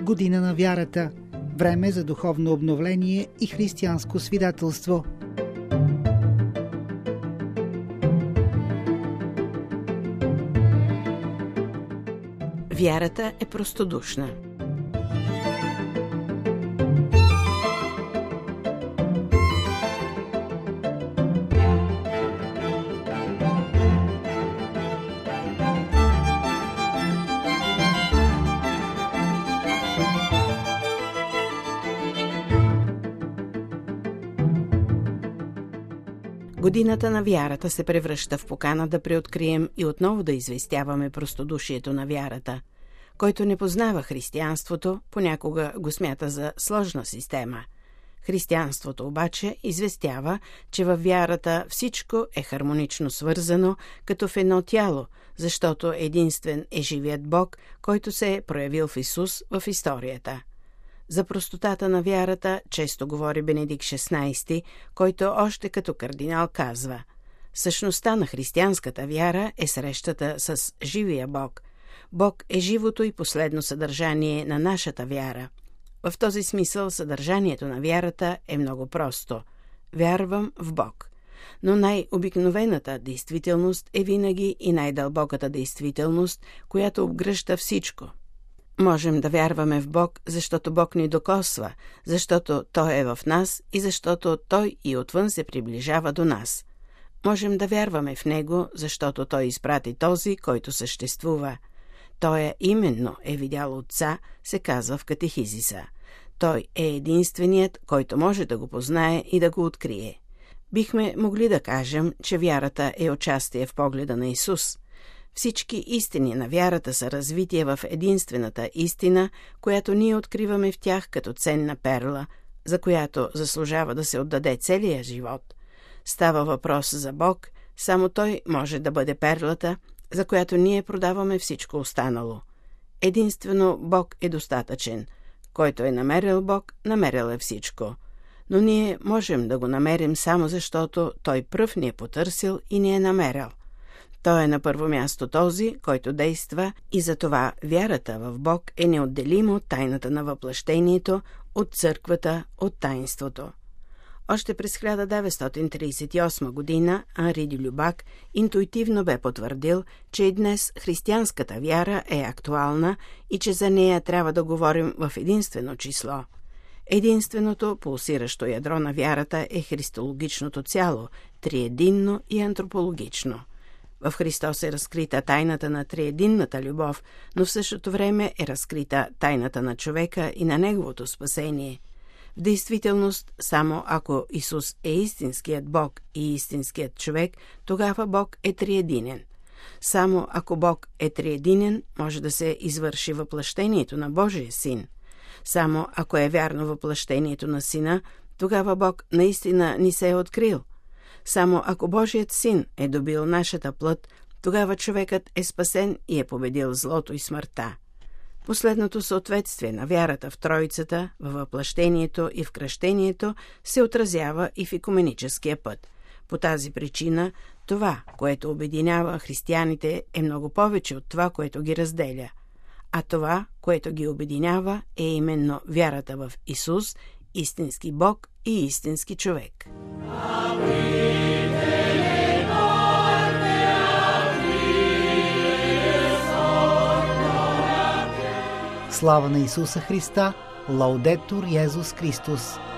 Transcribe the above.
Година на вярата. Време за духовно обновление и християнско свидетелство. Вярата е простодушна. Годината на вярата се превръща в покана да преоткрием и отново да известяваме простодушието на вярата. Който не познава християнството, понякога го смята за сложна система. Християнството обаче известява, че във вярата всичко е хармонично свързано, като в едно тяло, защото единствен е живият Бог, който се е проявил в Исус в историята. За простотата на вярата често говори Бенедикт XVI, който още като кардинал казва: същността на християнската вяра е срещата с живия Бог. Бог е живото и последно съдържание на нашата вяра. В този смисъл съдържанието на вярата е много просто. Вярвам в Бог. Но най-обикновената действителност е винаги и най-дълбоката действителност, която обгръща всичко. Можем да вярваме в Бог, защото Бог ни докосва, защото Той е в нас и защото Той и отвън се приближава до нас. Можем да вярваме в Него, защото Той изпрати този, който съществува. Той именно е видял Отца, се казва в катехизиса. Той е единственият, който може да го познае и да го открие. Бихме могли да кажем, че вярата е участие в погледа на Исус. Всички истини на вярата са развитие в единствената истина, която ние откриваме в тях като ценна перла, за която заслужава да се отдаде целия живот. Става въпрос за Бог, само Той може да бъде перлата, за която ние продаваме всичко останало. Единствено Бог е достатъчен. Който е намерил Бог, намерил е всичко. Но ние можем да го намерим само защото Той пръв ни е потърсил и ни е намерил. Той е на първо място този, който действа, и затова вярата в Бог е неотделима от тайната на въплъщението, от църквата, от таинството. Още през 1938 година Анри де Любак интуитивно бе потвърдил, че и днес християнската вяра е актуална и че за нея трябва да говорим в единствено число. Единственото пулсиращо ядро на вярата е христологичното цяло, триединно и антропологично. В Христос е разкрита тайната на триединната любов, но в същото време е разкрита тайната на човека и на неговото спасение. В действителност, само ако Исус е истинският Бог и истинският човек, тогава Бог е триединен. Само ако Бог е триединен, може да се извърши въплъщението на Божия Син. Само ако е вярно въплъщението на Сина, тогава Бог наистина ни се е открил. Само ако Божият Син е добил нашата плът, тогава човекът е спасен и е победил злото и смъртта. Последното съответствие на вярата в Троицата, във въплъщението и в кръщението се отразява и в икуменическия път. По тази причина, това, което обединява християните, е много повече от това, което ги разделя. А това, което ги обединява, е именно вярата в Исус, истински Бог и истински човек. Слава на Исуса Христа! Лаудетур Йезус Христос!